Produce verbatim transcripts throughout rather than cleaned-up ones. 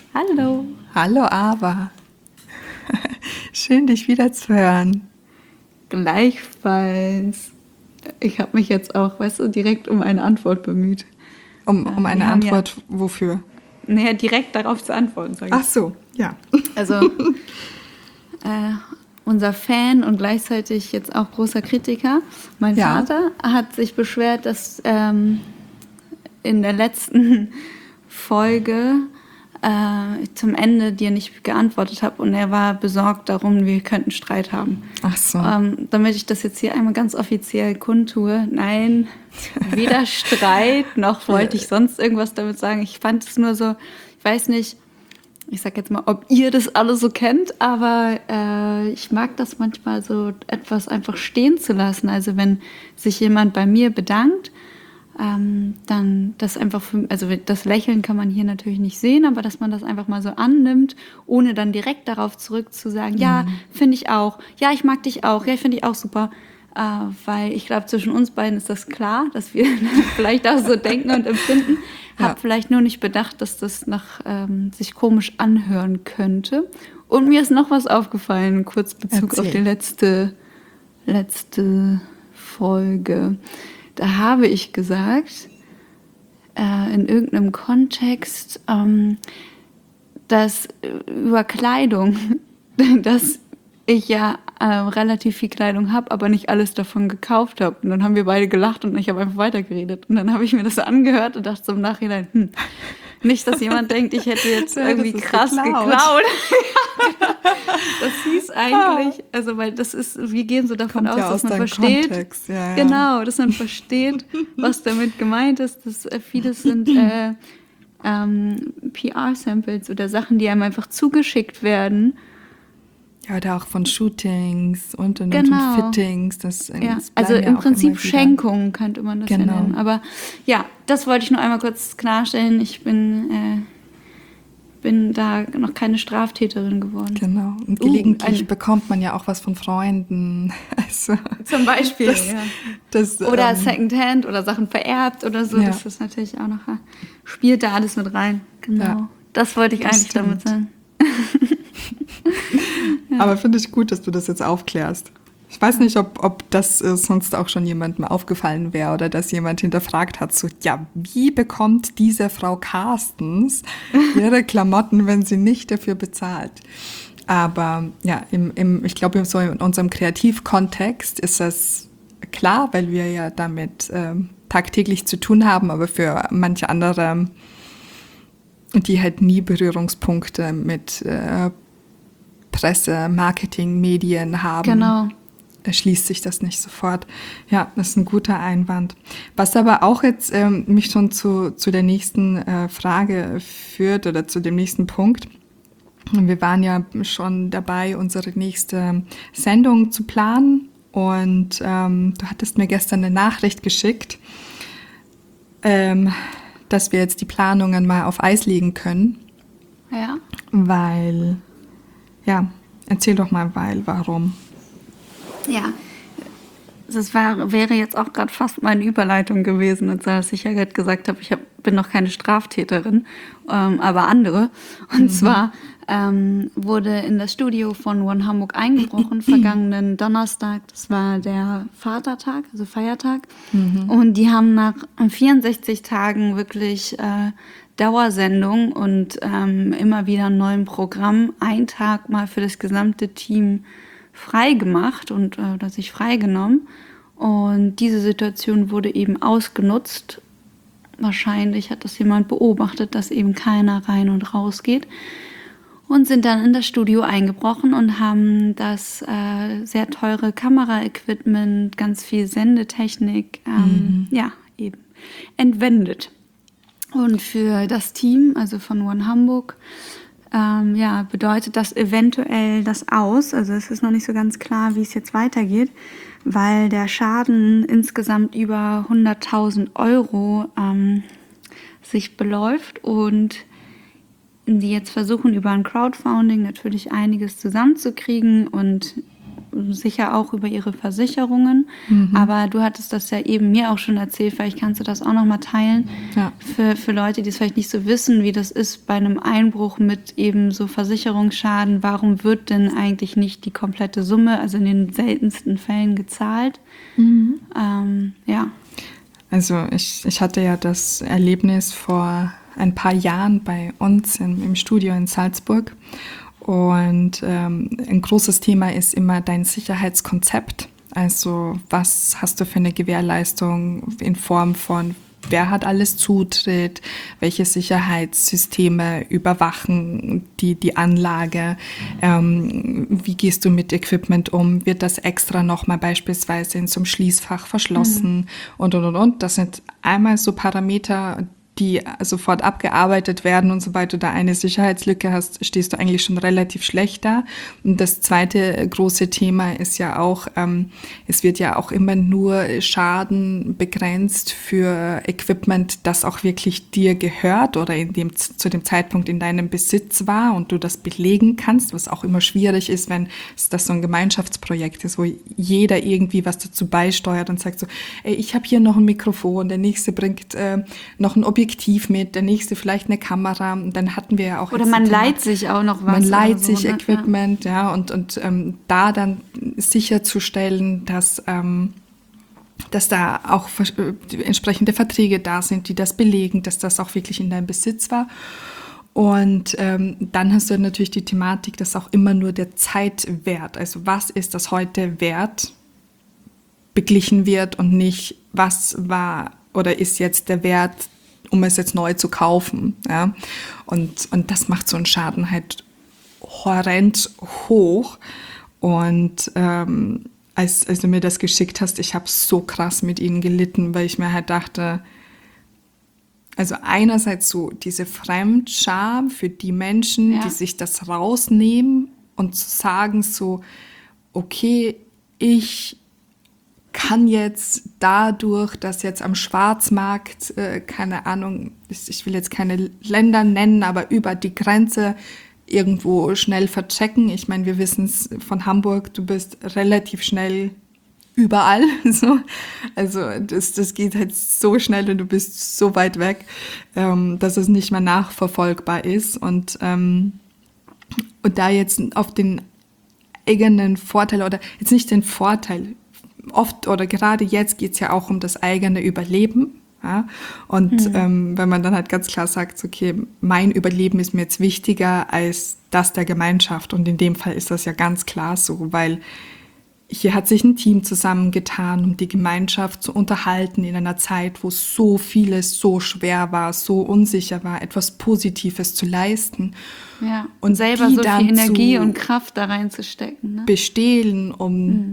Hallo. Hallo Ava. Schön, dich wieder zu hören. Gleichfalls. Ich habe mich jetzt auch, weißt du, direkt um eine Antwort bemüht. Um, um Äh, eine wir haben Antwort ja, wofür? Naja, direkt darauf zu antworten, sage Ach ich. so, ja. Also, äh, unser Fan und gleichzeitig jetzt auch großer Kritiker, mein Ja. Vater, hat sich beschwert, dass ähm, in der letzten Folge äh, zum Ende dir nicht geantwortet habe und er war besorgt darum, wir könnten Streit haben. Ach so. Ähm, damit ich das jetzt hier einmal ganz offiziell kundtue, nein, weder Streit noch wollte ich sonst irgendwas damit sagen. Ich fand es nur so, ich weiß nicht, ich sag jetzt mal, ob ihr das alle so kennt, aber äh, ich mag das manchmal so etwas einfach stehen zu lassen. Also wenn sich jemand bei mir bedankt, ähm, dann das einfach, für, also das Lächeln kann man hier natürlich nicht sehen, aber dass man das einfach mal so annimmt, ohne dann direkt darauf zurück zu sagen, mhm. ja, finde ich auch, ja, ich mag dich auch, ja, finde ich auch super. Äh, weil ich glaube, zwischen uns beiden ist das klar, dass wir vielleicht auch so denken und empfinden. Ja. Hab vielleicht nur nicht bedacht, dass das nach, ähm, sich komisch anhören könnte. Und mir ist noch was aufgefallen, kurz Bezug Erzähl. auf die letzte, letzte Folge. Da habe ich gesagt, äh, in irgendeinem Kontext, ähm, dass äh, über Kleidung, dass ich ja äh, relativ viel Kleidung habe, aber nicht alles davon gekauft habe. Und dann haben wir beide gelacht und ich habe einfach weitergeredet. Und dann habe ich mir das angehört und dachte so im Nachhinein, hm, nicht, dass jemand denkt, ich hätte jetzt Ja, irgendwie das ist krass geklaut. geklaut. Das hieß eigentlich, also weil das ist, wir gehen so davon Kommt aus, ja dass aus man deinem versteht, Kontext. Ja, ja. genau, dass man versteht, was damit gemeint ist. Dass äh, vieles sind äh, ähm, P R-Samples oder Sachen, die einem einfach zugeschickt werden. Ja, oder auch von Shootings und, und, Genau. und Fittings. Das, Ja, das also bleiben ja im auch Prinzip immer wieder. Schenkung könnte man das Genau. ja nennen. Aber ja, das wollte ich nur einmal kurz klarstellen. Ich bin, äh, bin da noch keine Straftäterin geworden. Genau. Und Uh, gelegentlich ein- bekommt man ja auch was von Freunden. Also, Zum Beispiel, das, ja. das, Oder ähm, Secondhand oder Sachen vererbt oder so. Ja. Das ist natürlich auch noch, spielt da alles mit rein. Genau. Ja, Das wollte ich das eigentlich damit stimmt. sagen. Aber finde ich gut, dass du das jetzt aufklärst. Ich weiß nicht, ob, ob das äh, sonst auch schon jemandem aufgefallen wäre oder dass jemand hinterfragt hat, so, ja, wie bekommt diese Frau Carstens ihre Klamotten, wenn sie nicht dafür bezahlt? Aber ja, im, im, ich glaube, so in unserem Kreativkontext ist das klar, weil wir ja damit ähm, tagtäglich zu tun haben, aber für manche andere, die halt nie Berührungspunkte mit äh, Presse, Marketing, Medien haben, Genau. erschließt sich das nicht sofort. Ja, das ist ein guter Einwand. Was aber auch jetzt ähm, mich schon zu, zu der nächsten äh, Frage führt oder zu dem nächsten Punkt. Wir waren ja schon dabei, unsere nächste Sendung zu planen und ähm, du hattest mir gestern eine Nachricht geschickt, ähm, dass wir jetzt die Planungen mal auf Eis legen können, Ja. weil, ja, erzähl doch mal, weil, warum. Ja. Das war, wäre jetzt auch gerade fast meine Überleitung gewesen, als ich ja gerade gesagt habe, ich hab, bin noch keine Straftäterin, ähm, aber andere. Und mhm. zwar ähm, wurde in das Studio von One Hamburg eingebrochen, vergangenen Donnerstag. Das war der Vatertag, also Feiertag. Mhm. Und die haben nach vierundsechzig Tagen wirklich äh, Dauersendung und ähm, immer wieder ein neues Programm, ein Tag mal für das gesamte Team frei gemacht und äh, oder sich freigenommen. Und diese Situation wurde eben ausgenutzt. Wahrscheinlich hat das jemand beobachtet, dass eben keiner rein und raus geht. Und sind dann in das Studio eingebrochen und haben das äh, sehr teure Kameraequipment, ganz viel Sendetechnik, ähm, mhm. ja, eben entwendet. Und für das Team, also von One Hamburg, Ähm, ja, bedeutet das eventuell das Aus. Also es ist noch nicht so ganz klar, wie es jetzt weitergeht, weil der Schaden insgesamt über hunderttausend Euro ähm, sich beläuft und die jetzt versuchen, über ein Crowdfunding natürlich einiges zusammenzukriegen und sicher auch über ihre Versicherungen. Mhm. Aber du hattest das ja eben mir auch schon erzählt, vielleicht kannst du das auch nochmal teilen. Ja. Für, für Leute, die es vielleicht nicht so wissen, wie das ist bei einem Einbruch mit eben so Versicherungsschaden. Warum wird denn eigentlich nicht die komplette Summe, also in den seltensten Fällen, gezahlt? Mhm. Ähm, ja. Also ich, ich hatte ja das Erlebnis vor ein paar Jahren bei uns im, im Studio in Salzburg. Und ähm, ein großes Thema ist immer dein Sicherheitskonzept. Also was hast du für eine Gewährleistung in Form von, wer hat alles Zutritt, welche Sicherheitssysteme überwachen die, die Anlage, ähm, wie gehst du mit Equipment um, wird das extra nochmal beispielsweise in so einem Schließfach verschlossen mhm. und, und, und, und. Das sind einmal so Parameter, die sofort abgearbeitet werden, und sobald du da eine Sicherheitslücke hast, stehst du eigentlich schon relativ schlecht da. Und das zweite große Thema ist ja auch, ähm, es wird ja auch immer nur Schaden begrenzt für Equipment, das auch wirklich dir gehört oder in dem, zu dem Zeitpunkt in deinem Besitz war und du das belegen kannst, was auch immer schwierig ist, wenn das so ein Gemeinschaftsprojekt ist, wo jeder irgendwie was dazu beisteuert und sagt so, ey, ich habe hier noch ein Mikrofon, der nächste bringt äh, noch ein Objektiv mit, der nächste vielleicht eine Kamera. Und dann hatten wir ja auch... Oder man leiht sich auch noch was. Man leiht so, sich ne? Equipment, ja, ja und, und ähm, da dann sicherzustellen, dass, ähm, dass da auch äh, entsprechende Verträge da sind, die das belegen, dass das auch wirklich in deinem Besitz war. Und ähm, dann hast du natürlich die Thematik, dass auch immer nur der Zeitwert, also was ist das heute wert, beglichen wird und nicht, was war oder ist jetzt der Wert, um es jetzt neu zu kaufen. Ja? Und, und das macht so einen Schaden halt horrend hoch. Und ähm, als, als du mir das geschickt hast, ich habe so krass mit ihnen gelitten, weil ich mir halt dachte, also einerseits so diese Fremdscham für die Menschen, ja. die sich das rausnehmen und zu sagen so, okay, ich kann jetzt dadurch, dass jetzt am Schwarzmarkt, äh, keine Ahnung, ich will jetzt keine Länder nennen, aber über die Grenze irgendwo schnell verchecken. Ich meine, wir wissen es von Hamburg, du bist relativ schnell überall. So. Also das, das geht halt so schnell und du bist so weit weg, ähm, dass es nicht mehr nachverfolgbar ist. Und, ähm, und da jetzt auf den eigenen Vorteil oder jetzt nicht den Vorteil, oft oder gerade jetzt geht es ja auch um das eigene Überleben. Ja? Und mhm. ähm, wenn man dann halt ganz klar sagt, okay, mein Überleben ist mir jetzt wichtiger als das der Gemeinschaft. Und in dem Fall ist das ja ganz klar so, weil hier hat sich ein Team zusammengetan, um die Gemeinschaft zu unterhalten in einer Zeit, wo so vieles so schwer war, so unsicher war, etwas Positives zu leisten. Ja, und selber so viel Energie und Kraft da reinzustecken. Ne? Bestehlen, um mhm.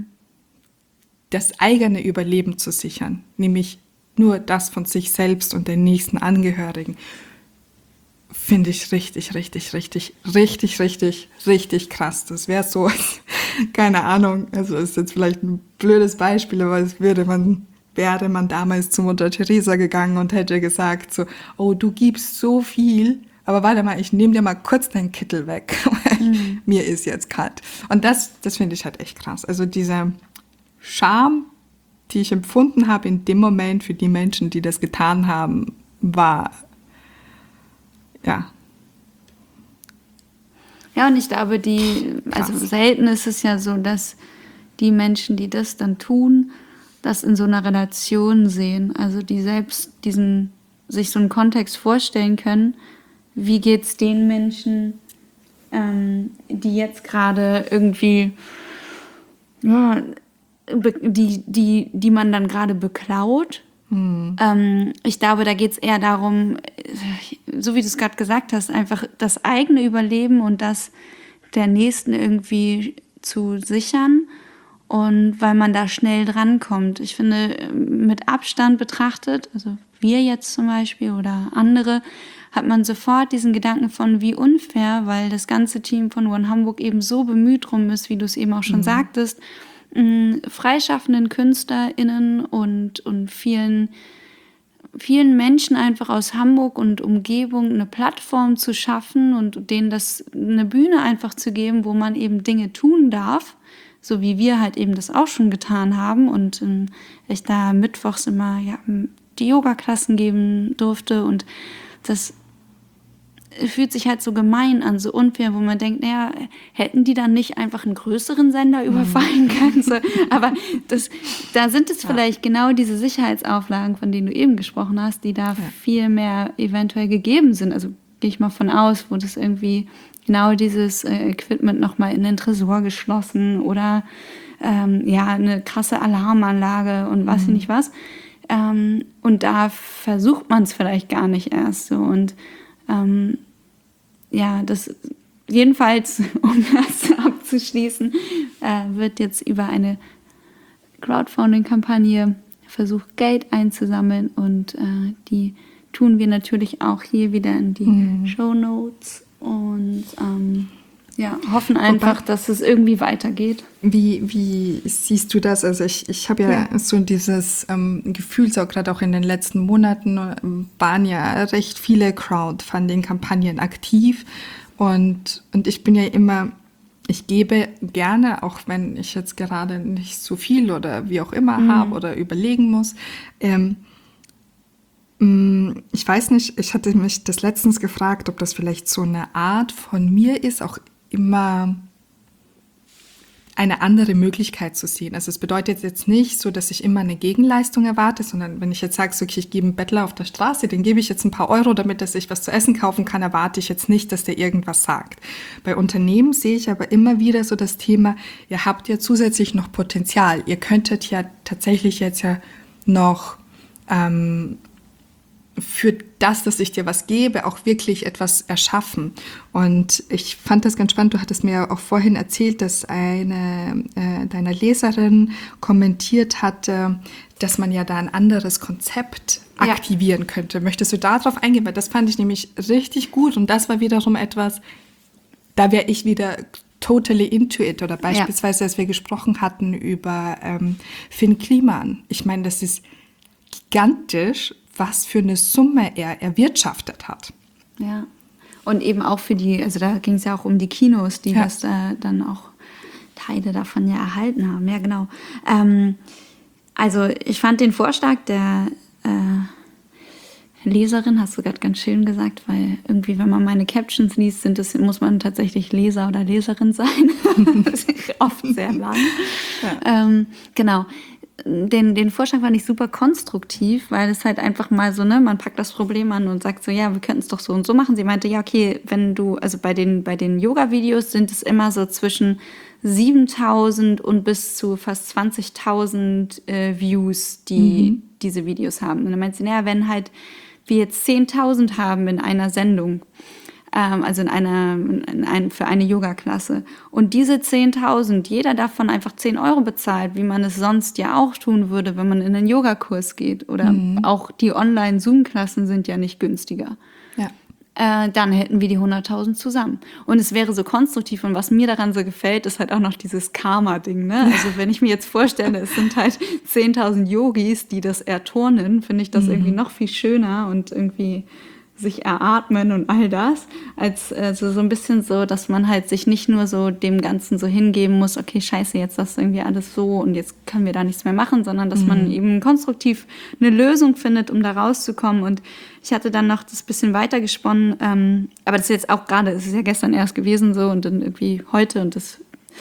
das eigene Überleben zu sichern, nämlich nur das von sich selbst und den nächsten Angehörigen, finde ich richtig, richtig, richtig, richtig, richtig, richtig krass. Das wäre so, keine Ahnung, also ist jetzt vielleicht ein blödes Beispiel, aber es würde man, wäre man damals zu Mutter Teresa gegangen und hätte gesagt so, oh, du gibst so viel, aber warte mal, ich nehme dir mal kurz deinen Kittel weg, weil mhm. mir ist jetzt kalt. Und das, das finde ich halt echt krass. Also diese Scham, die ich empfunden habe in dem Moment für die Menschen, die das getan haben, war, ja. Ja, und ich glaube, die, also Krass. selten ist es ja so, dass die Menschen, die das dann tun, das in so einer Relation sehen. Also die selbst diesen, sich so einen Kontext vorstellen können, wie geht's den Menschen, ähm, die jetzt gerade irgendwie, ja, die, die, die man dann gerade beklaut. Hm. Ähm, ich glaube, da geht es eher darum, so wie du es gerade gesagt hast, einfach das eigene Überleben und das der Nächsten irgendwie zu sichern. Und weil man da schnell drankommt. Ich finde, mit Abstand betrachtet, also wir jetzt zum Beispiel oder andere, hat man sofort diesen Gedanken von, wie unfair, weil das ganze Team von One Hamburg eben so bemüht drum ist, wie du es eben auch schon mhm. sagtest, freischaffenden KünstlerInnen und, und vielen, vielen Menschen einfach aus Hamburg und Umgebung eine Plattform zu schaffen und denen das eine Bühne einfach zu geben, wo man eben Dinge tun darf, so wie wir halt eben das auch schon getan haben und ähm, ich da mittwochs immer ja, die Yoga-Klassen geben durfte und das fühlt sich halt so gemein an, so unfair, wo man denkt, naja, hätten die dann nicht einfach einen größeren Sender überfallen können? So, aber das, da sind es ja. vielleicht genau diese Sicherheitsauflagen, von denen du eben gesprochen hast, die da ja. viel mehr eventuell gegeben sind. Also gehe ich mal von aus, wo das irgendwie genau dieses äh, Equipment nochmal in den Tresor geschlossen oder ähm, ja, eine krasse Alarmanlage und was mhm. nicht was. Ähm, und da versucht man es vielleicht gar nicht erst so und ähm, ja, das jedenfalls, um das abzuschließen, äh, wird jetzt über eine Crowdfunding-Kampagne versucht, Geld einzusammeln und äh, die tun wir natürlich auch hier wieder in die mhm. Shownotes und ähm, ja, hoffen einfach, Wobei, dass es irgendwie weitergeht. Wie, wie siehst du das? Also ich, ich habe ja, ja so dieses ähm, Gefühl, so gerade auch in den letzten Monaten ähm, waren ja recht viele Crowdfunding-Kampagnen aktiv und, und ich bin ja immer, ich gebe gerne, auch wenn ich jetzt gerade nicht so viel oder wie auch immer mhm. habe oder überlegen muss, ähm, ich weiß nicht, ich hatte mich das letztens gefragt, ob das vielleicht so eine Art von mir ist, auch immer eine andere Möglichkeit zu sehen. Also es bedeutet jetzt nicht so, dass ich immer eine Gegenleistung erwarte, sondern wenn ich jetzt sage, so, okay, ich gebe einen Bettler auf der Straße, den gebe ich jetzt ein paar Euro, damit er sich was zu essen kaufen kann, erwarte ich jetzt nicht, dass der irgendwas sagt. Bei Unternehmen sehe ich aber immer wieder so das Thema, ihr habt ja zusätzlich noch Potenzial. Ihr könntet ja tatsächlich jetzt ja noch ähm, für das, dass ich dir was gebe, auch wirklich etwas erschaffen. Und ich fand das ganz spannend, du hattest mir auch vorhin erzählt, dass eine äh, deiner Leserin kommentiert hatte, dass man ja da ein anderes Konzept aktivieren ja. könnte. Möchtest du darauf eingehen? Weil das fand ich nämlich richtig gut und das war wiederum etwas, da wäre ich wieder totally into it. Oder beispielsweise, ja. als wir gesprochen hatten über ähm, Finn Kliman. Ich meine, das ist gigantisch, was für eine Summe er erwirtschaftet hat. Ja, und eben auch für die, also da ging es ja auch um die Kinos, die ja. das äh, dann auch Teile davon ja erhalten haben. Ja, genau. Ähm, also ich fand den Vorschlag der äh, Leserin, hast du gerade ganz schön gesagt, weil irgendwie, wenn man meine Captions liest, sind das, muss man tatsächlich Leser oder Leserin sein. Das ist oft sehr lang. Ja. Ähm, genau. Den, den Vorschlag fand ich super konstruktiv, weil es halt einfach mal so, ne, man packt das Problem an und sagt so, ja, wir könnten es doch so und so machen. Sie meinte, ja, okay, wenn du, also bei den, bei den Yoga-Videos sind es immer so zwischen siebentausend und bis zu fast zwanzigtausend äh, Views, die mhm. diese Videos haben. Und dann meinte sie, naja, wenn halt wir jetzt zehntausend haben in einer Sendung, also in einer, in ein, für eine Yoga-Klasse. Und diese zehntausend, jeder davon einfach zehn Euro bezahlt, wie man es sonst ja auch tun würde, wenn man in einen Yogakurs geht. Oder mhm. auch die Online-Zoom-Klassen sind ja nicht günstiger. Ja. Äh, dann hätten wir die hunderttausend zusammen. Und es wäre so konstruktiv. Und was mir daran so gefällt, ist halt auch noch dieses Karma-Ding. Ne? Also wenn ich mir jetzt vorstelle, es sind halt zehntausend Yogis, die das erturnen, finde ich das mhm. irgendwie noch viel schöner und irgendwie sich eratmen und all das, als also so ein bisschen so, dass man halt sich nicht nur so dem Ganzen so hingeben muss, okay, scheiße, jetzt das irgendwie alles so und jetzt können wir da nichts mehr machen, sondern dass mhm. man eben konstruktiv eine Lösung findet, um da rauszukommen. Und ich hatte dann noch das bisschen weiter gesponnen, ähm, aber das ist jetzt auch gerade, es ist ja gestern erst gewesen so und dann irgendwie heute und das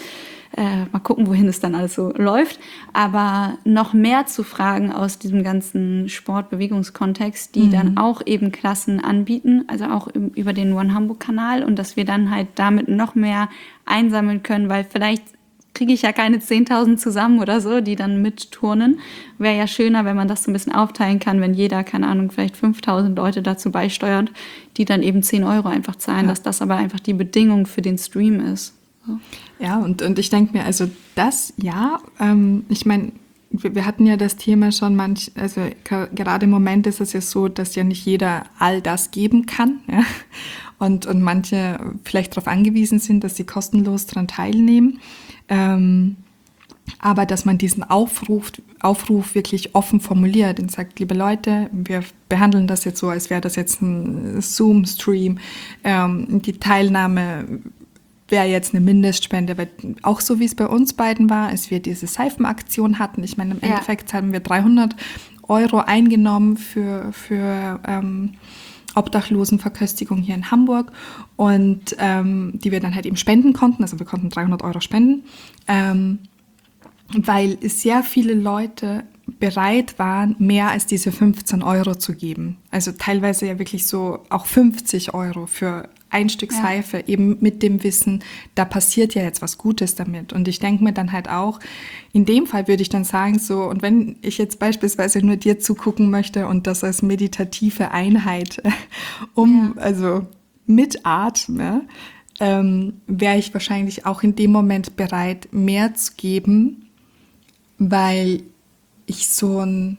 Äh, mal gucken, wohin es dann alles so läuft. Aber noch mehr zu Fragen aus diesem ganzen Sport-Bewegungskontext, die mhm. dann auch eben Klassen anbieten, also auch im, über den One Hamburg-Kanal und dass wir dann halt damit noch mehr einsammeln können, weil vielleicht kriege ich ja keine zehntausend zusammen oder so, die dann mitturnen. Wäre ja schöner, wenn man das so ein bisschen aufteilen kann, wenn jeder, keine Ahnung, vielleicht fünftausend Leute dazu beisteuert, die dann eben zehn Euro einfach zahlen, ja. dass das aber einfach die Bedingung für den Stream ist. So. Ja, und, und ich denke mir, also das, ja, ähm, ich meine, wir, wir hatten ja das Thema schon, manch, also k- gerade im Moment ist es ja so, dass ja nicht jeder all das geben kann, ja, und, und manche vielleicht darauf angewiesen sind, dass sie kostenlos daran teilnehmen, ähm, aber dass man diesen Aufruf, Aufruf wirklich offen formuliert und sagt, liebe Leute, wir behandeln das jetzt so, als wäre das jetzt ein Zoom-Stream, ähm, die Teilnahme wäre jetzt eine Mindestspende, weil auch so wie es bei uns beiden war, als wir diese Seifenaktion hatten. Ich meine, im Ja. Endeffekt haben wir dreihundert Euro eingenommen für, für ähm, Obdachlosenverköstigung hier in Hamburg und ähm, die wir dann halt eben spenden konnten. Also wir konnten dreihundert Euro spenden, ähm, weil sehr viele Leute bereit waren, mehr als diese fünfzehn Euro zu geben. Also teilweise ja wirklich so auch fünfzig Euro für ein Stück Ja. Seife, eben mit dem Wissen, da passiert ja jetzt was Gutes damit. Und ich denke mir dann halt auch, in dem Fall würde ich dann sagen so, und wenn ich jetzt beispielsweise nur dir zugucken möchte und das als meditative Einheit um, Ja. also mitatme, ähm, wäre ich wahrscheinlich auch in dem Moment bereit, mehr zu geben, weil ich so ein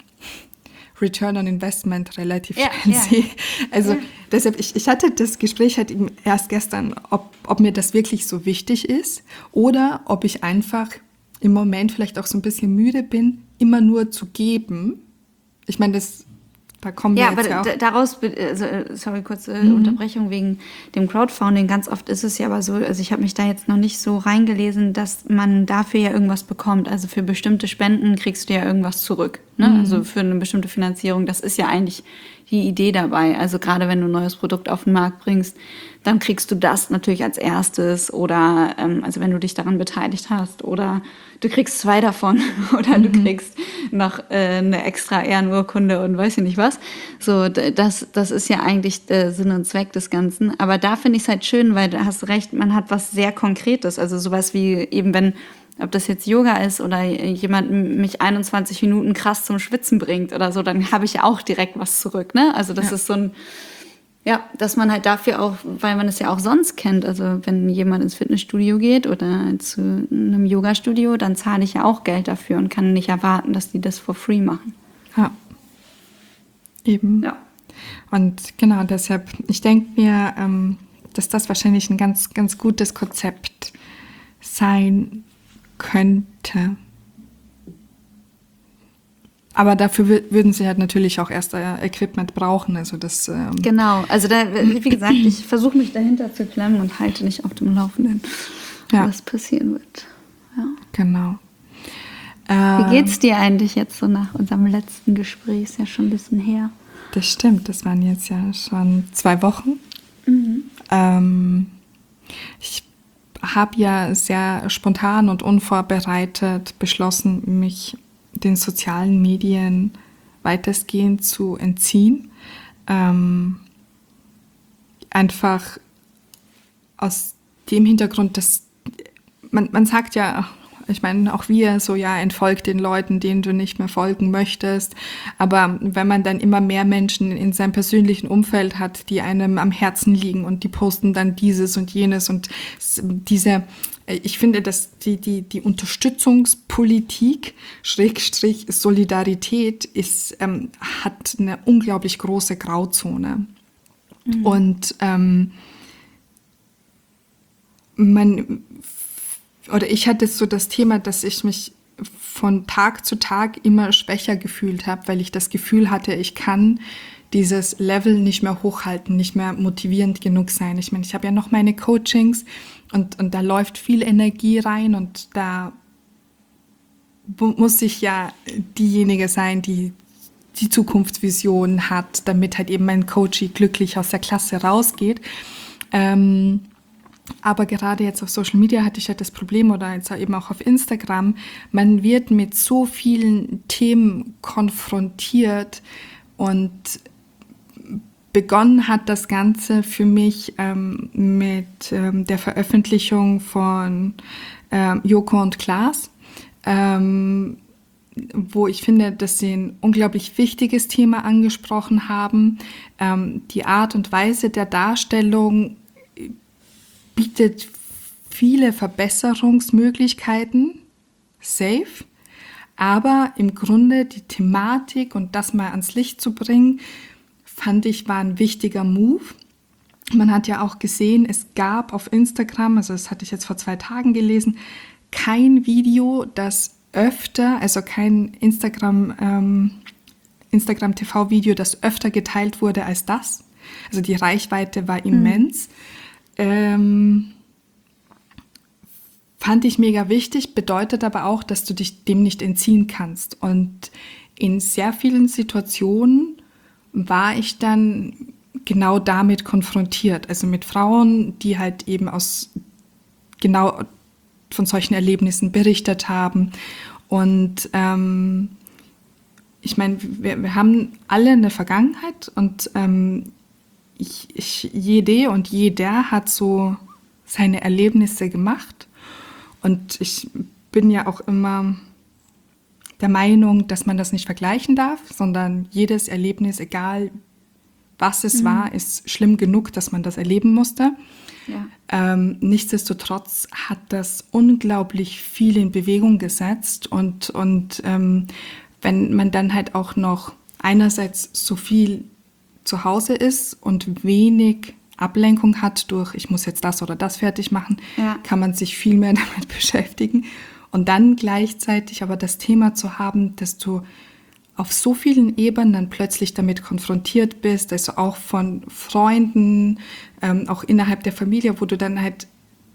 Return on Investment relativ Ja, schnell ja. sehe. Also Ja. deshalb, ich, ich hatte das Gespräch halt eben erst gestern, ob, ob mir das wirklich so wichtig ist oder ob ich einfach im Moment vielleicht auch so ein bisschen müde bin, immer nur zu geben. Ich meine, das, da kommen wir Ja, jetzt aber ja auch. d- daraus, be- also, äh, sorry, kurze Unterbrechung wegen dem Crowdfunding. Ganz oft ist es ja aber so, also ich habe mich da jetzt noch nicht so reingelesen, dass man dafür ja irgendwas bekommt. Also für bestimmte Spenden kriegst du ja irgendwas zurück. Ne? Also für eine bestimmte Finanzierung, das ist ja eigentlich die Idee dabei. Also gerade wenn du ein neues Produkt auf den Markt bringst, dann kriegst du das natürlich als erstes oder ähm, also wenn du dich daran beteiligt hast oder du kriegst zwei davon oder du kriegst noch äh, eine extra Ehrenurkunde und weiß ich nicht was. So, d- das, das ist ja eigentlich der Sinn und Zweck des Ganzen. Aber da finde ich es halt schön, weil du hast recht, man hat was sehr Konkretes. Also sowas wie eben, wenn, ob das jetzt Yoga ist oder jemand mich einundzwanzig Minuten krass zum Schwitzen bringt oder so, dann habe ich ja auch direkt was zurück. Ne? Also das Ja. ist so ein, ja, dass man halt dafür auch, weil man es ja auch sonst kennt, also wenn jemand ins Fitnessstudio geht oder zu einem Yoga-Studio, dann zahle ich ja auch Geld dafür und kann nicht erwarten, dass die das for free machen. Ja. Eben. Ja. Und genau deshalb, ich denke mir, ähm, dass das wahrscheinlich ein ganz, ganz gutes Konzept sein könnte. Aber dafür wür- würden sie halt natürlich auch erst äh, Equipment brauchen. Also das, ähm, Genau, also da, wie gesagt, ich versuche mich dahinter zu klemmen und halte nicht auf dem Laufenden, Ja. was passieren wird. Ja. genau. Wie Ähm, geht's dir eigentlich jetzt so nach unserem letzten Gespräch? Ist ja schon ein bisschen her. Das stimmt, das waren jetzt ja schon zwei Wochen. Ähm, ich habe ja sehr spontan und unvorbereitet beschlossen, mich den sozialen Medien weitestgehend zu entziehen. Ähm, einfach aus dem Hintergrund, dass man, man sagt ja, ich meine, auch wir so, ja, entfolg den Leuten, denen du nicht mehr folgen möchtest. Aber wenn man dann immer mehr Menschen in seinem persönlichen Umfeld hat, die einem am Herzen liegen und die posten dann dieses und jenes und diese, ich finde, dass die, die, die Unterstützungspolitik, Schrägstrich Solidarität, ist, ähm, hat eine unglaublich große Grauzone. Mhm. Und ähm, man, oder ich hatte so das Thema, dass ich mich von Tag zu Tag immer schwächer gefühlt habe, weil ich das Gefühl hatte, ich kann dieses Level nicht mehr hochhalten, nicht mehr motivierend genug sein. Ich meine, ich habe ja noch meine Coachings und, und da läuft viel Energie rein und da muss ich ja diejenige sein, die die Zukunftsvision hat, damit halt eben mein Coachie glücklich aus der Klasse rausgeht. Ähm, Aber gerade jetzt auf Social Media hatte ich halt das Problem oder jetzt eben auch auf Instagram, man wird mit so vielen Themen konfrontiert und begonnen hat das Ganze für mich ähm, mit ähm, der Veröffentlichung von ähm, Joko und Klaas, ähm, wo ich finde, dass sie ein unglaublich wichtiges Thema angesprochen haben. Ähm, die Art und Weise der Darstellung bietet viele Verbesserungsmöglichkeiten, safe, aber im Grunde die Thematik und das mal ans Licht zu bringen, fand ich, war ein wichtiger Move. Man hat ja auch gesehen, es gab auf Instagram, also das hatte ich jetzt vor zwei Tagen gelesen, kein Video, das öfter, also kein Instagram, ähm, Instagram-T V-Video, das öfter geteilt wurde als das. Also die Reichweite war immens. Mhm. Ähm, fand ich mega wichtig, bedeutet aber auch, dass du dich dem nicht entziehen kannst. Und in sehr vielen Situationen war ich dann genau damit konfrontiert. Also mit Frauen, die halt eben aus genau von solchen Erlebnissen berichtet haben. Und ähm, ich meine, wir, wir haben alle eine Vergangenheit und ähm, ich, ich, jede und jeder hat so seine Erlebnisse gemacht. Und ich bin ja auch immer der Meinung, dass man das nicht vergleichen darf, sondern jedes Erlebnis, egal was es mhm. war, ist schlimm genug, dass man das erleben musste. Ja. Ähm, nichtsdestotrotz hat das unglaublich viel in Bewegung gesetzt. Und, und ähm, wenn man dann halt auch noch einerseits so viel zu Hause ist und wenig Ablenkung hat durch, ich muss jetzt das oder das fertig machen, ja. kann man sich viel mehr damit beschäftigen. Und dann gleichzeitig aber das Thema zu haben, dass du auf so vielen Ebenen dann plötzlich damit konfrontiert bist, also auch von Freunden, ähm, auch innerhalb der Familie, wo du dann halt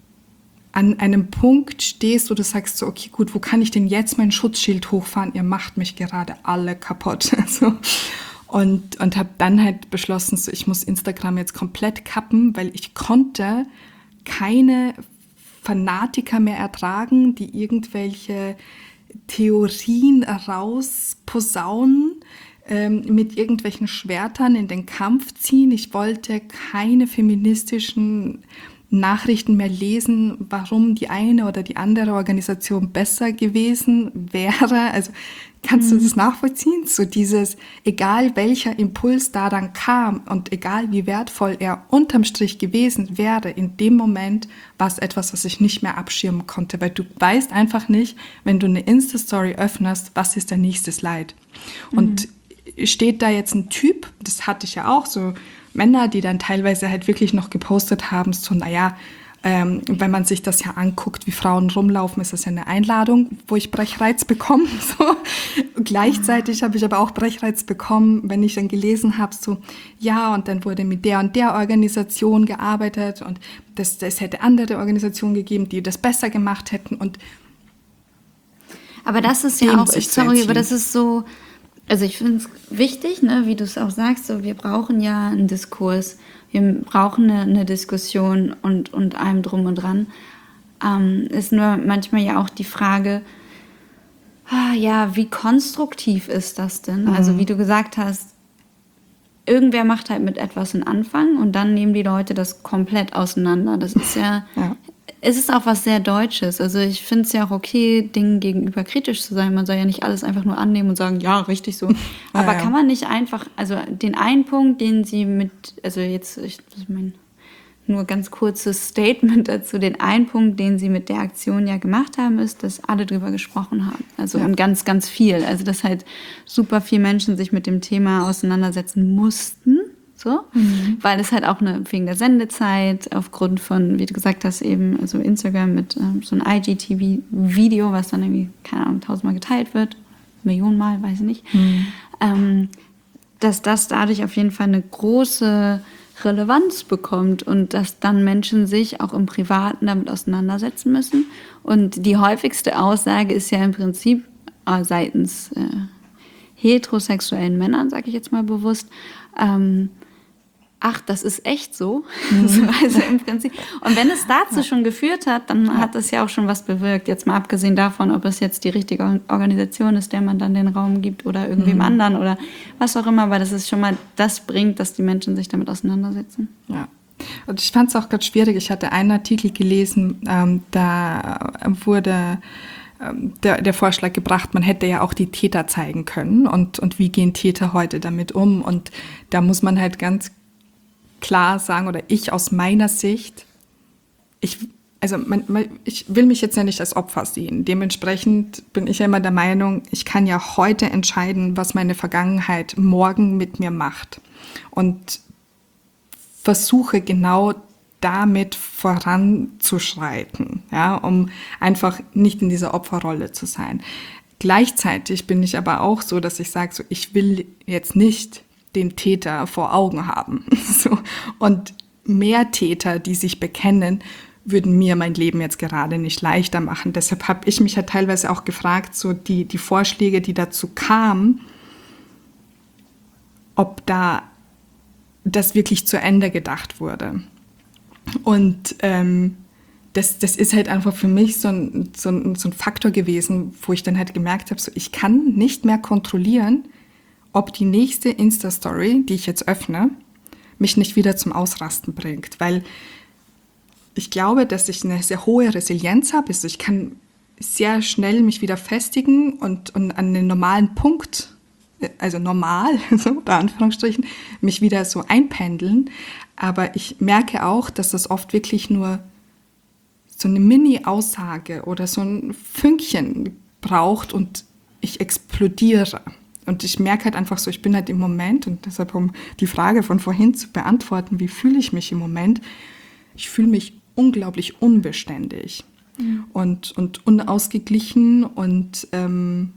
an einem Punkt stehst, wo du sagst so, okay, gut, wo kann ich denn jetzt mein Schutzschild hochfahren? Ihr macht mich gerade alle kaputt. Also, und und habe dann halt beschlossen, so, ich muss Instagram jetzt komplett kappen, weil ich konnte keine Fanatiker mehr ertragen, die irgendwelche Theorien rausposaunen, ähm, mit irgendwelchen Schwertern in den Kampf ziehen. Ich wollte keine feministischen Nachrichten mehr lesen, warum die eine oder die andere Organisation besser gewesen wäre. Also kannst mhm. du das nachvollziehen? So dieses, egal welcher Impuls da dann kam und egal wie wertvoll er unterm Strich gewesen wäre, in dem Moment war es etwas, was ich nicht mehr abschirmen konnte, weil du weißt einfach nicht, wenn du eine Insta-Story öffnest, was ist der nächste Slide. Mhm. Und steht da jetzt ein Typ, das hatte ich ja auch, so Männer, die dann teilweise halt wirklich noch gepostet haben, so naja, ähm, wenn man sich das ja anguckt, wie Frauen rumlaufen, ist das ja eine Einladung, wo ich Brechreiz bekomme. So. Gleichzeitig habe ich aber auch Brechreiz bekommen, wenn ich dann gelesen habe, so ja, und dann wurde mit der und der Organisation gearbeitet und das, das hätte andere Organisationen gegeben, die das besser gemacht hätten. Und aber das ist ja auch, sorry, aber das ist so, also ich finde es wichtig, ne, wie du es auch sagst, so, wir brauchen ja einen Diskurs, wir brauchen eine, eine Diskussion und, und allem drum und dran. Ähm, ist nur manchmal ja auch die Frage, ah, ja, wie konstruktiv ist das denn? Mhm. Also wie du gesagt hast, irgendwer macht halt mit etwas einen Anfang und dann nehmen die Leute das komplett auseinander. Das ist ja... ja. Es ist auch was sehr Deutsches. Also ich finde es ja auch okay, Dingen gegenüber kritisch zu sein. Man soll ja nicht alles einfach nur annehmen und sagen, ja, richtig so. Aber ja, ja. kann man nicht einfach, also den einen Punkt, den sie mit, also jetzt, ich, ich meine, nur ganz kurzes Statement dazu, den einen Punkt, den sie mit der Aktion ja gemacht haben, ist, dass alle drüber gesprochen haben. Also ja. und ganz, ganz viel. Also dass halt super viele Menschen sich mit dem Thema auseinandersetzen mussten. So, mhm. weil es halt auch eine, wegen der Sendezeit, aufgrund von, wie du gesagt hast, eben also Instagram mit ähm, so einem I G T V-Video, was dann irgendwie, keine Ahnung, tausendmal geteilt wird, Millionenmal, weiß ich nicht, mhm. ähm, dass das dadurch auf jeden Fall eine große Relevanz bekommt und dass dann Menschen sich auch im Privaten damit auseinandersetzen müssen. Und die häufigste Aussage ist ja im Prinzip äh, seitens äh, heterosexuellen Männern, sage ich jetzt mal bewusst, ähm, ach, das ist echt so. Mhm. Also im Prinzip. Und wenn es dazu schon geführt hat, dann ja. hat das ja auch schon was bewirkt. Jetzt mal abgesehen davon, ob es jetzt die richtige Organisation ist, der man dann den Raum gibt oder irgendwem mhm. anderen oder was auch immer. Aber das ist schon mal, das bringt, dass die Menschen sich damit auseinandersetzen. Ja. Und ich fand es auch ganz schwierig. Ich hatte einen Artikel gelesen, ähm, da wurde ähm, der, der Vorschlag gebracht, man hätte ja auch die Täter zeigen können. Und, und wie gehen Täter heute damit um? Und da muss man halt ganz klar sagen, oder ich aus meiner Sicht, ich, also man, man, ich will mich jetzt ja nicht als Opfer sehen. Dementsprechend bin ich ja immer der Meinung, ich kann ja heute entscheiden, was meine Vergangenheit morgen mit mir macht. Und versuche genau damit voranzuschreiten, ja, um einfach nicht in dieser Opferrolle zu sein. Gleichzeitig bin ich aber auch so, dass ich sage, so, ich will jetzt nicht den Täter vor Augen haben. So. Und mehr Täter, die sich bekennen, würden mir mein Leben jetzt gerade nicht leichter machen. Deshalb habe ich mich ja teilweise auch gefragt, so die, die Vorschläge, die dazu kamen, ob da das wirklich zu Ende gedacht wurde. Und ähm, das, das ist halt einfach für mich so ein, so, ein, so ein Faktor gewesen, wo ich dann halt gemerkt habe, so ich kann nicht mehr kontrollieren, ob die nächste Insta-Story, die ich jetzt öffne, mich nicht wieder zum Ausrasten bringt. Weil ich glaube, dass ich eine sehr hohe Resilienz habe. Also ich kann sehr schnell mich wieder festigen und, und an den normalen Punkt, also normal, so unter Anführungsstrichen, mich wieder so einpendeln. Aber ich merke auch, dass das oft wirklich nur so eine Mini-Aussage oder so ein Fünkchen braucht und ich explodiere. Und ich merke halt einfach so, ich bin halt im Moment, und deshalb, um die Frage von vorhin zu beantworten, wie fühle ich mich im Moment? Ich fühle mich unglaublich unbeständig mhm. und, und unausgeglichen und ähm,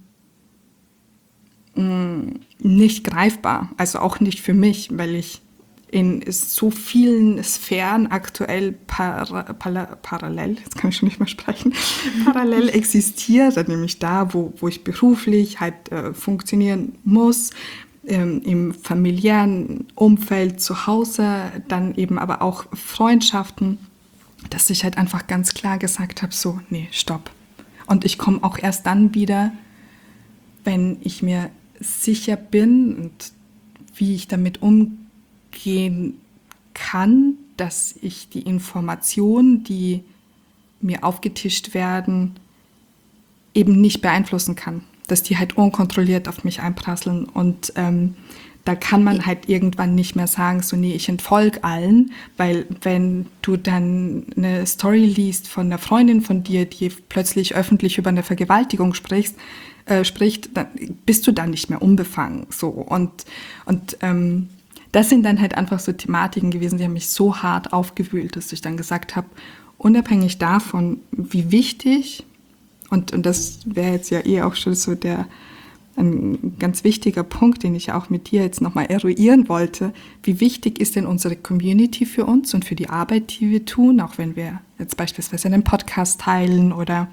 nicht greifbar. Also auch nicht für mich, weil ich in so vielen Sphären aktuell para, para, parallel, jetzt kann ich schon nicht mehr sprechen, parallel existiere, nämlich da, wo, wo ich beruflich halt äh, funktionieren muss, ähm, im familiären Umfeld zu Hause, dann eben aber auch Freundschaften, dass ich halt einfach ganz klar gesagt habe, so, nee, stopp. Und ich komme auch erst dann wieder, wenn ich mir sicher bin und wie ich damit umgehen kann, dass ich die Informationen, die mir aufgetischt werden, eben nicht beeinflussen kann. Dass die halt unkontrolliert auf mich einprasseln. Und ähm, da kann man halt irgendwann nicht mehr sagen, so nee, ich entfolge allen, weil wenn du dann eine Story liest von einer Freundin von dir, die plötzlich öffentlich über eine Vergewaltigung sprichst, äh, spricht, dann bist du da nicht mehr unbefangen. So. Und, und ähm, das sind dann halt einfach so Thematiken gewesen, die haben mich so hart aufgewühlt, dass ich dann gesagt habe, unabhängig davon, wie wichtig, und, und das wäre jetzt ja eh auch schon so der ein ganz wichtiger Punkt, den ich auch mit dir jetzt nochmal eruieren wollte. Wie wichtig ist denn unsere Community für uns und für die Arbeit, die wir tun, auch wenn wir jetzt beispielsweise einen Podcast teilen oder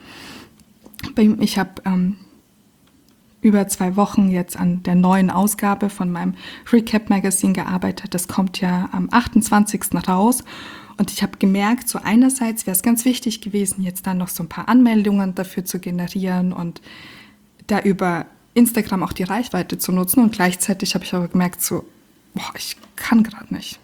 ich habe ähm, über zwei Wochen jetzt an der neuen Ausgabe von meinem Recap Magazine gearbeitet. Das kommt ja am achtundzwanzigsten raus. Und ich habe gemerkt, so einerseits wäre es ganz wichtig gewesen, jetzt dann noch so ein paar Anmeldungen dafür zu generieren und da über Instagram auch die Reichweite zu nutzen. Und gleichzeitig habe ich aber gemerkt, so, boah, ich kann gerade nicht.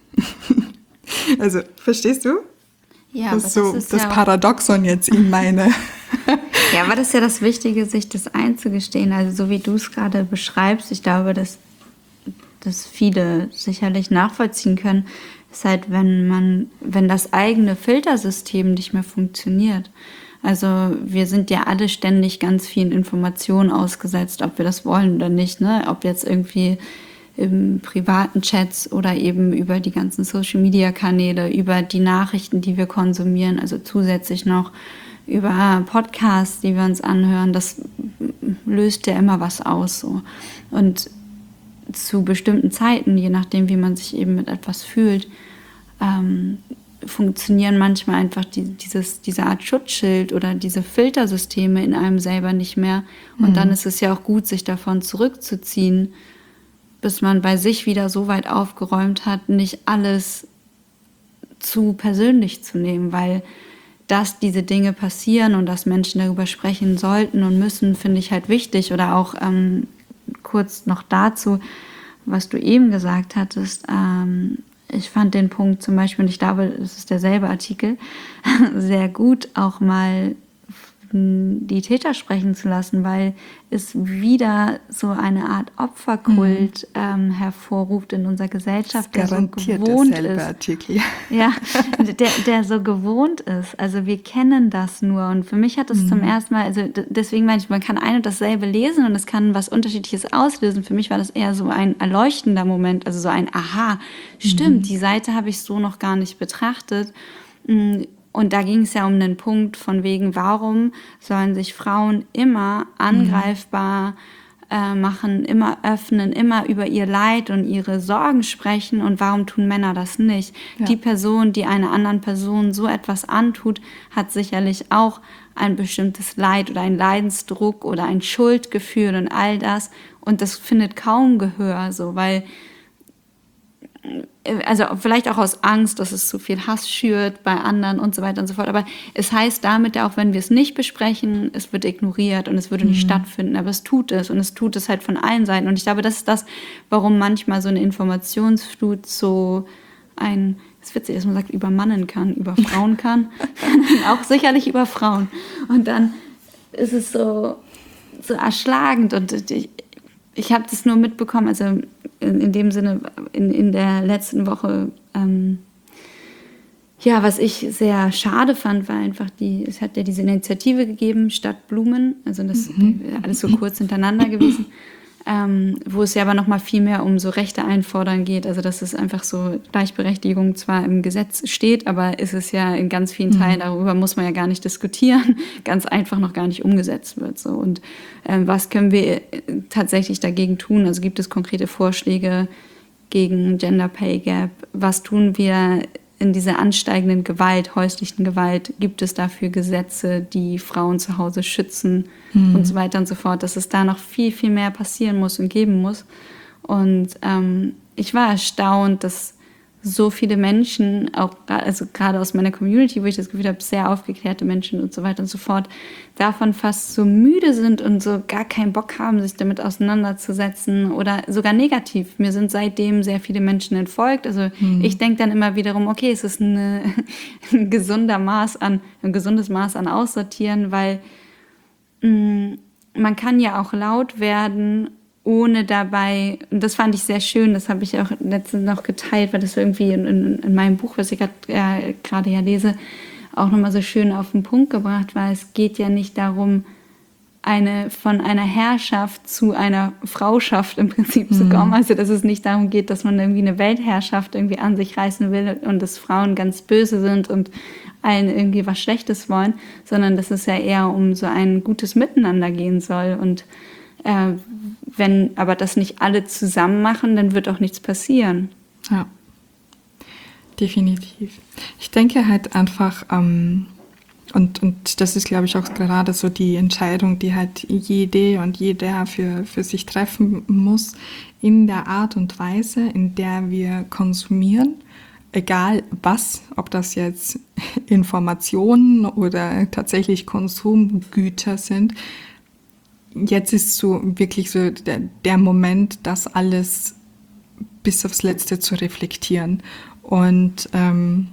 Also, verstehst du? Ja, das ist so das, ist das ja Paradoxon jetzt in meine... Ja, aber das ist ja das Wichtige, sich das einzugestehen. Also so wie du es gerade beschreibst, ich glaube, dass, dass viele sicherlich nachvollziehen können, ist halt, wenn man, wenn das eigene Filtersystem nicht mehr funktioniert. Also wir sind ja alle ständig ganz vielen Informationen ausgesetzt, ob wir das wollen oder nicht, ne? Ob jetzt irgendwie im privaten Chats oder eben über die ganzen Social-Media-Kanäle, über die Nachrichten, die wir konsumieren, also zusätzlich noch über Podcasts, die wir uns anhören, das löst ja immer was aus. So. Und zu bestimmten Zeiten, je nachdem, wie man sich eben mit etwas fühlt, ähm, funktionieren manchmal einfach die, dieses, diese Art Schutzschild oder diese Filtersysteme in einem selber nicht mehr. Und mhm. dann ist es ja auch gut, sich davon zurückzuziehen, bis man bei sich wieder so weit aufgeräumt hat, nicht alles zu persönlich zu nehmen, weil dass diese Dinge passieren und dass Menschen darüber sprechen sollten und müssen, finde ich halt wichtig. Oder auch ähm, kurz noch dazu, was du eben gesagt hattest. Ähm, ich fand den Punkt zum Beispiel, und ich glaube, es ist derselbe Artikel, sehr gut, auch mal die Täter sprechen zu lassen, weil es wieder so eine Art Opferkult mhm. ähm, hervorruft in unserer Gesellschaft, der so gewohnt ist. Artikel. Ja, der, der so gewohnt ist. Also wir kennen das nur. Und für mich hat es mhm. zum ersten Mal, also deswegen meine ich, man kann ein und dasselbe lesen und es kann was Unterschiedliches auslösen. Für mich war das eher so ein erleuchtender Moment, also so ein Aha, stimmt, mhm. die Seite habe ich so noch gar nicht betrachtet. Und da ging es ja um einen Punkt von wegen, warum sollen sich Frauen immer angreifbar äh, machen, immer öffnen, immer über ihr Leid und ihre Sorgen sprechen. Und warum tun Männer das nicht? Ja. Die Person, die einer anderen Person so etwas antut, hat sicherlich auch ein bestimmtes Leid oder einen Leidensdruck oder ein Schuldgefühl und all das. Und das findet kaum Gehör, so, weil also vielleicht auch aus Angst, dass es zu viel Hass schürt bei anderen und so weiter und so fort. Aber es heißt damit ja auch, wenn wir es nicht besprechen, es wird ignoriert und es würde nicht mhm. stattfinden. Aber es tut es und es tut es halt von allen Seiten. Und ich glaube, das ist das, warum manchmal so eine Informationsflut so ein, das ist witzig, dass man sagt, übermannen kann, über Frauen kann. Auch sicherlich über Frauen. Und dann ist es so, so erschlagend und ich, ich habe das nur mitbekommen, also in, in dem Sinne, in, in der letzten Woche, ähm, ja, was ich sehr schade fand, war einfach, die, es hat ja diese Initiative gegeben, Stadt Blumen, also das mhm. alles so kurz hintereinander gewesen, ähm, wo es ja aber nochmal viel mehr um so Rechte einfordern geht, also dass es einfach so Gleichberechtigung zwar im Gesetz steht, aber ist es ja in ganz vielen Teilen, mhm. darüber muss man ja gar nicht diskutieren, ganz einfach noch gar nicht umgesetzt wird. So. Und ähm, was können wir tatsächlich dagegen tun? Also gibt es konkrete Vorschläge gegen Gender Pay Gap? Was tun wir in dieser ansteigenden Gewalt, häuslichen Gewalt? Gibt es dafür Gesetze, die Frauen zu Hause schützen mhm. und so weiter und so fort? Dass es da noch viel, viel mehr passieren muss und geben muss. Und ähm, ich war erstaunt, dass so viele Menschen, auch also gerade aus meiner Community, wo ich das Gefühl habe, sehr aufgeklärte Menschen und so weiter und so fort, davon fast so müde sind und so gar keinen Bock haben, sich damit auseinanderzusetzen oder sogar negativ. Mir sind seitdem sehr viele Menschen entfolgt. Also hm. ich denke dann immer wiederum, okay, es ist eine, ein gesunder Maß an, ein gesundes Maß an Aussortieren, weil mh, man kann ja auch laut werden, ohne dabei, und das fand ich sehr schön, das habe ich auch letztens noch geteilt, weil das irgendwie in, in, in meinem Buch, was ich gerade äh, ja lese, auch nochmal so schön auf den Punkt gebracht war. Es geht ja nicht darum, eine, von einer Herrschaft zu einer Frauschaft im Prinzip mhm. zu kommen. Also dass es nicht darum geht, dass man irgendwie eine Weltherrschaft irgendwie an sich reißen will und dass Frauen ganz böse sind und allen irgendwie was Schlechtes wollen, sondern dass es ja eher um so ein gutes Miteinander gehen soll. Und äh, wenn aber das nicht alle zusammen machen, dann wird auch nichts passieren. Ja, definitiv. Ich denke halt einfach, ähm, und, und das ist, glaube ich, auch gerade so die Entscheidung, die halt jede und jeder für, für sich treffen muss, in der Art und Weise, in der wir konsumieren, egal was, ob das jetzt Informationen oder tatsächlich Konsumgüter sind. Jetzt ist so wirklich so der, der Moment, das alles bis aufs Letzte zu reflektieren. Und ähm,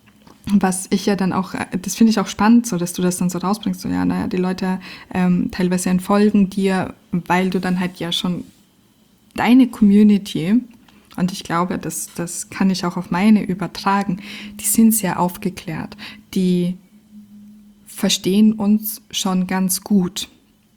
was ich ja dann auch, das finde ich auch spannend, so dass du das dann so rausbringst, so ja, naja, die Leute ähm, teilweise entfolgen dir, weil du dann halt ja schon deine Community, und ich glaube, das, das kann ich auch auf meine übertragen, die sind sehr aufgeklärt, die verstehen uns schon ganz gut.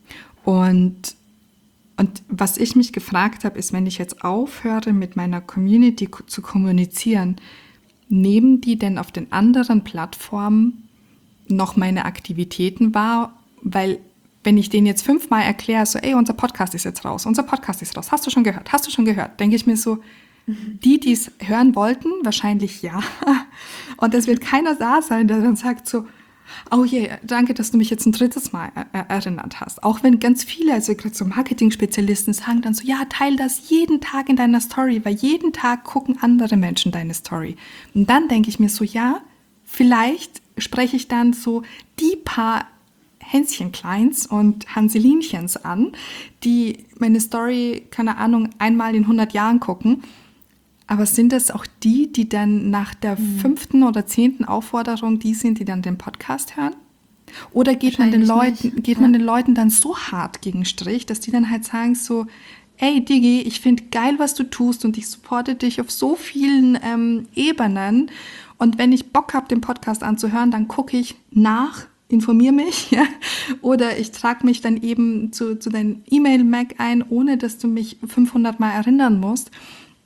Und, und was ich mich gefragt habe, ist, wenn ich jetzt aufhöre, mit meiner Community zu kommunizieren, nehmen die denn auf den anderen Plattformen noch meine Aktivitäten wahr? Weil wenn ich denen jetzt fünfmal erkläre, so, ey, unser Podcast ist jetzt raus, unser Podcast ist raus, hast du schon gehört, hast du schon gehört, denke ich mir so, mhm. die, die es hören wollten, wahrscheinlich ja. Und es wird keiner da sein, der dann sagt so, oh je, yeah, danke, dass du mich jetzt ein drittes Mal er- erinnert hast. Auch wenn ganz viele, also gerade so Marketing-Spezialisten sagen dann so, ja, teil das jeden Tag in deiner Story, weil jeden Tag gucken andere Menschen deine Story. Und dann denke ich mir so, ja, vielleicht spreche ich dann so die paar Hänschenkleins und Hanselinchens an, die meine Story, keine Ahnung, einmal in hundert Jahren gucken. Aber sind das auch die, die dann nach der mhm. fünften oder zehnten Aufforderung die sind, die dann den Podcast hören? Oder geht man den Leuten, geht ja. man den Leuten dann so hart gegen Strich, dass die dann halt sagen so, ey Digi, ich finde geil, was du tust und ich supporte dich auf so vielen ähm, Ebenen. Und wenn ich Bock habe, den Podcast anzuhören, dann gucke ich nach, informiere mich, ja, oder ich trage mich dann eben zu, zu deinem E-Mail-Mac ein, ohne dass du mich fünfhundert Mal erinnern musst.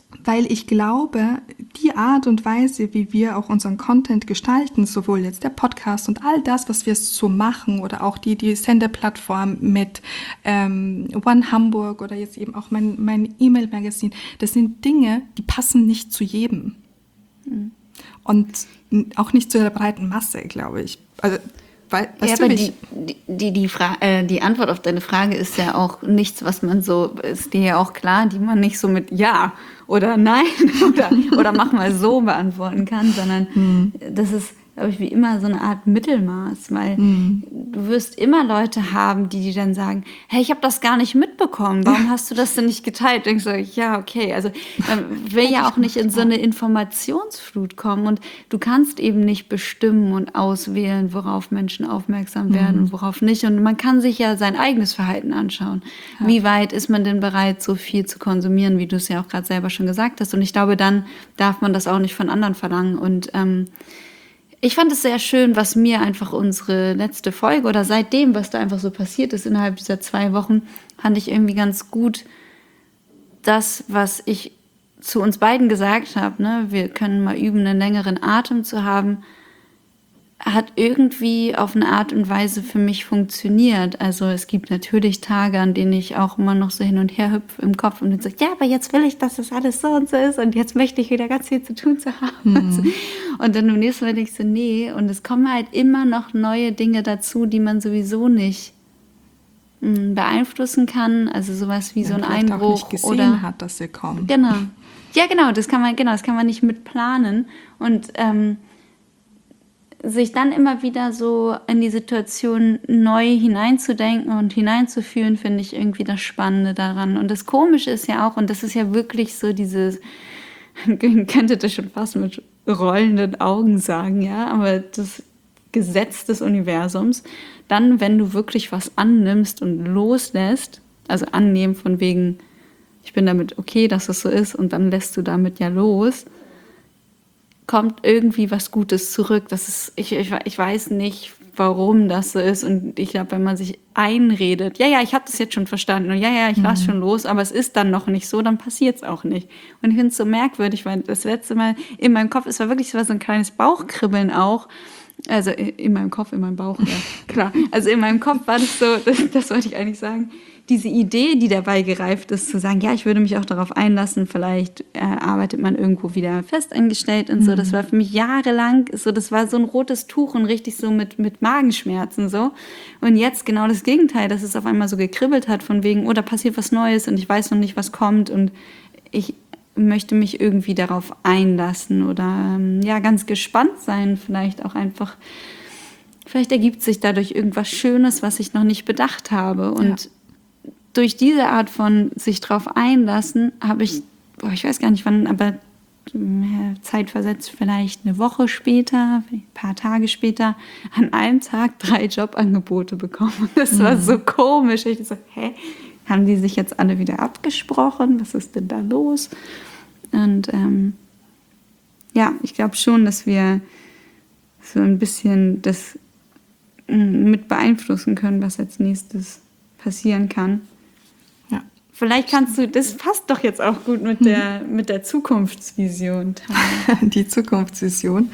weil ich glaube, die Art und Weise, wie wir auch unseren Content gestalten, sowohl jetzt der Podcast und all das, was wir so machen oder auch die, die Sendeplattform mit ähm, One Hamburg oder jetzt eben auch mein, mein E-Mail-Magazin, das sind Dinge, die passen nicht zu jedem. Mhm. Und auch nicht zu der breiten Masse, glaube ich. Also, Weil, ja, aber die, die, die, Fra- äh, die Antwort auf deine Frage ist ja auch nichts, was man so, ist dir ja auch klar, die man nicht so mit Ja oder Nein oder, oder mach mal so beantworten kann, sondern hm. das ist, glaube ich, wie immer so eine Art Mittelmaß, weil hm. du wirst immer Leute haben, die dir dann sagen, hey, ich habe das gar nicht mitbekommen, warum hast du das denn nicht geteilt? Und ich so, ja, okay, also man will ja auch nicht in so eine Informationsflut kommen und du kannst eben nicht bestimmen und auswählen, worauf Menschen aufmerksam werden mhm. und worauf nicht, und man kann sich ja sein eigenes Verhalten anschauen. Ja. Wie weit ist man denn bereit, so viel zu konsumieren, wie du es ja auch gerade selber schon gesagt hast, und ich glaube, dann darf man das auch nicht von anderen verlangen. Und ähm, ich fand es sehr schön, was mir einfach unsere letzte Folge oder seitdem, was da einfach so passiert ist innerhalb dieser zwei Wochen, fand ich irgendwie ganz gut das, was ich zu uns beiden gesagt habe, ne? Wir können mal üben, einen längeren Atem zu haben, hat irgendwie auf eine Art und Weise für mich funktioniert. Also es gibt natürlich Tage, an denen ich auch immer noch so hin und her hüpfe im Kopf und dann so, ja, aber jetzt will ich, dass das alles so und so ist und jetzt möchte ich wieder ganz viel zu tun zu haben. Mhm. Und dann im nächsten Mal denke ich so, nee, und es kommen halt immer noch neue Dinge dazu, die man sowieso nicht mh, beeinflussen kann. Also sowas wie ja, so ein Einbruch auch nicht gesehen oder hat, dass sie kommen. Genau. Ja, genau, das kann man, genau, das kann man nicht mitplanen. Und ähm, sich dann immer wieder so in die Situation neu hineinzudenken und hineinzufühlen, finde ich irgendwie das Spannende daran. Und das Komische ist ja auch, und das ist ja wirklich so dieses, man könnte das schon fast mit rollenden Augen sagen, ja, aber das Gesetz des Universums, dann, wenn du wirklich was annimmst und loslässt, also annehmen von wegen, ich bin damit okay, dass es so ist, und dann lässt du damit ja los, kommt irgendwie was Gutes zurück. Das ist, ich, ich, ich weiß nicht, warum das so ist. Und ich glaube, wenn man sich einredet, ja, ja, ich habe das jetzt schon verstanden und ja, ja, ich lasse mhm. schon los, aber es ist dann noch nicht so, dann passiert es auch nicht. Und ich finde es so merkwürdig, weil das letzte Mal in meinem Kopf, es war wirklich so ein kleines Bauchkribbeln auch. Also in meinem Kopf, in meinem Bauch, ja, klar. Also in meinem Kopf war das so, das, das wollte ich eigentlich sagen, diese Idee, die dabei gereift ist, zu sagen, ja, ich würde mich auch darauf einlassen, vielleicht äh, arbeitet man irgendwo wieder festangestellt und so. Mhm. Das war für mich jahrelang so, das war so ein rotes Tuch und richtig so mit, mit Magenschmerzen so. Und jetzt genau das Gegenteil, dass es auf einmal so gekribbelt hat von wegen, oh, da passiert was Neues und ich weiß noch nicht, was kommt und ich möchte mich irgendwie darauf einlassen oder ähm, ja, ganz gespannt sein, vielleicht auch einfach, vielleicht ergibt sich dadurch irgendwas Schönes, was ich noch nicht bedacht habe. Und ja. durch diese Art von sich drauf einlassen, habe ich, boah, ich weiß gar nicht wann, aber zeitversetzt vielleicht eine Woche später, ein paar Tage später, an einem Tag drei Jobangebote bekommen. Und das mhm. war so komisch. Ich so, hä? Haben die sich jetzt alle wieder abgesprochen? Was ist denn da los? Und ähm, ja, ich glaube schon, dass wir so ein bisschen das mit beeinflussen können, was als nächstes passieren kann. Ja. Vielleicht kannst du, das passt doch jetzt auch gut mit der, mit der Zukunftsvision teilen. Die Zukunftsvision,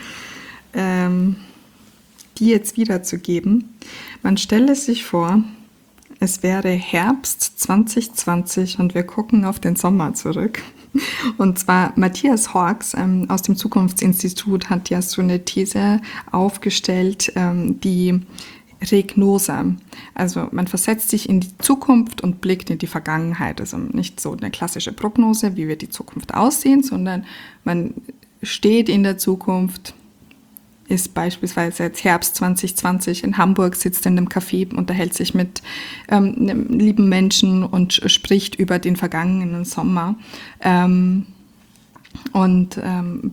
ähm, die jetzt wiederzugeben. Man stelle sich vor, es wäre Herbst zwanzig zwanzig und wir gucken auf den Sommer zurück. Und zwar Matthias Horks ähm, aus dem Zukunftsinstitut hat ja so eine These aufgestellt, ähm, die Regnose. Also man versetzt sich in die Zukunft und blickt in die Vergangenheit. Also nicht so eine klassische Prognose, wie wird die Zukunft aussehen, sondern man steht in der Zukunft, ist beispielsweise jetzt Herbst zwanzig zwanzig in Hamburg, sitzt in einem Café, unterhält sich mit ähm, einem lieben Menschen und spricht über den vergangenen Sommer. Ähm, und ähm,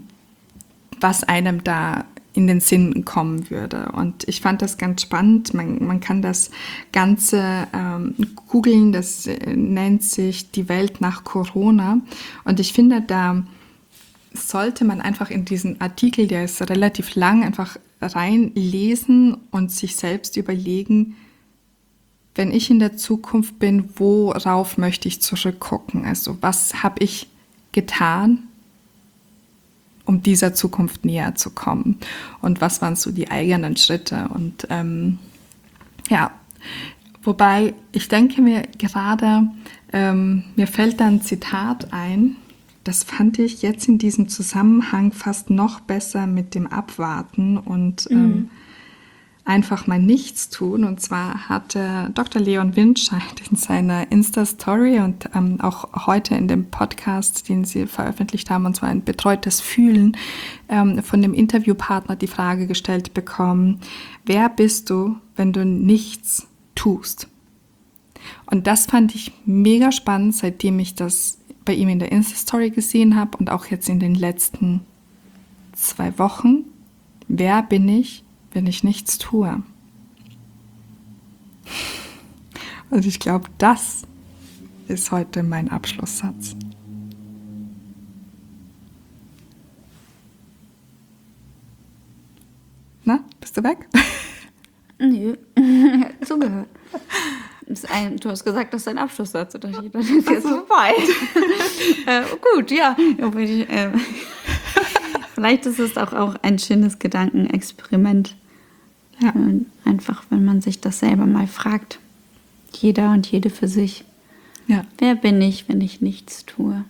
was einem da in den Sinn kommen würde. Und ich fand das ganz spannend. Man, man kann das Ganze ähm, googeln, das nennt sich Die Welt nach Corona. Und ich finde, da sollte man einfach in diesen Artikel, der ist relativ lang, einfach reinlesen und sich selbst überlegen, wenn ich in der Zukunft bin, worauf möchte ich zurückgucken? Also was habe ich getan, um dieser Zukunft näher zu kommen? Und was waren so die eigenen Schritte? Und ähm, ja, wobei ich denke mir gerade, ähm, mir fällt da ein Zitat ein, das fand ich jetzt in diesem Zusammenhang fast noch besser mit dem Abwarten und mhm. ähm, einfach mal nichts tun. Und zwar hatte Doktor Leon Windscheid in seiner Insta-Story und ähm, auch heute in dem Podcast, den sie veröffentlicht haben, und zwar ein betreutes Fühlen, ähm, von dem Interviewpartner die Frage gestellt bekommen: Wer bist du, wenn du nichts tust? Und das fand ich mega spannend, seitdem ich das bei ihm in der Insta-Story gesehen habe und auch jetzt in den letzten zwei Wochen. Wer bin ich, wenn ich nichts tue? Und ich glaube, das ist heute mein Abschlusssatz. Na, bist du weg? Nö, zugehört. Das ist ein, du hast gesagt, das ist ein Abschlusssatz. Das ist jetzt also vorbei. äh, gut, ja. Ich, äh, vielleicht ist es auch, auch ein schönes Gedankenexperiment. Ja. Äh, einfach, wenn man sich das selber mal fragt. Jeder und jede für sich. Ja. Wer bin ich, wenn ich nichts tue?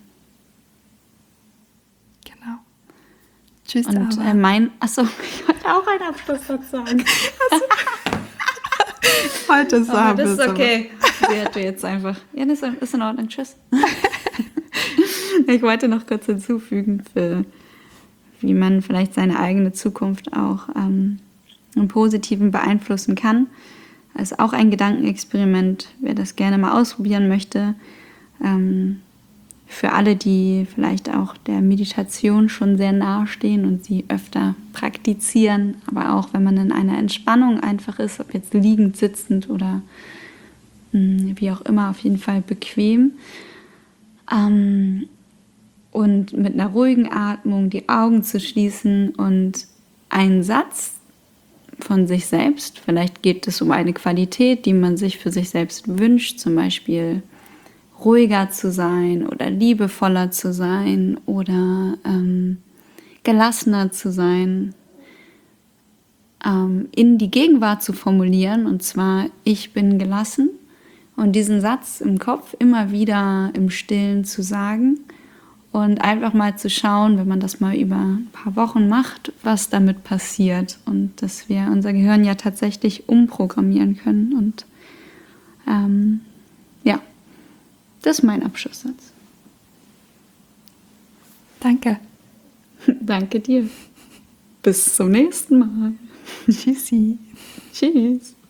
Genau. Tschüss, und äh, mein, achso, ich wollte auch einen Abschlusssatz sagen. Also, heute sagen wir es. Das ist okay. Sie hatte jetzt einfach. Ja, das ist in Ordnung. Tschüss. Ich wollte noch kurz hinzufügen, für, wie man vielleicht seine eigene Zukunft auch ähm, im Positiven beeinflussen kann. Also auch ein Gedankenexperiment, wer das gerne mal ausprobieren möchte. Ähm, für alle, die vielleicht auch der Meditation schon sehr nahe stehen und sie öfter praktizieren, aber auch wenn man in einer Entspannung einfach ist, ob jetzt liegend, sitzend oder mh, wie auch immer, auf jeden Fall bequem. Ähm, und mit einer ruhigen Atmung die Augen zu schließen und einen Satz von sich selbst, vielleicht geht es um eine Qualität, die man sich für sich selbst wünscht, zum Beispiel ruhiger zu sein oder liebevoller zu sein oder ähm, gelassener zu sein, ähm, in die Gegenwart zu formulieren, und zwar: Ich bin gelassen, und diesen Satz im Kopf immer wieder im Stillen zu sagen und einfach mal zu schauen, wenn man das mal über ein paar Wochen macht, was damit passiert und dass wir unser Gehirn ja tatsächlich umprogrammieren können. Und ähm, ja, das ist mein Abschlusssatz. Danke. Danke dir. Bis zum nächsten Mal. Tschüssi. Tschüss.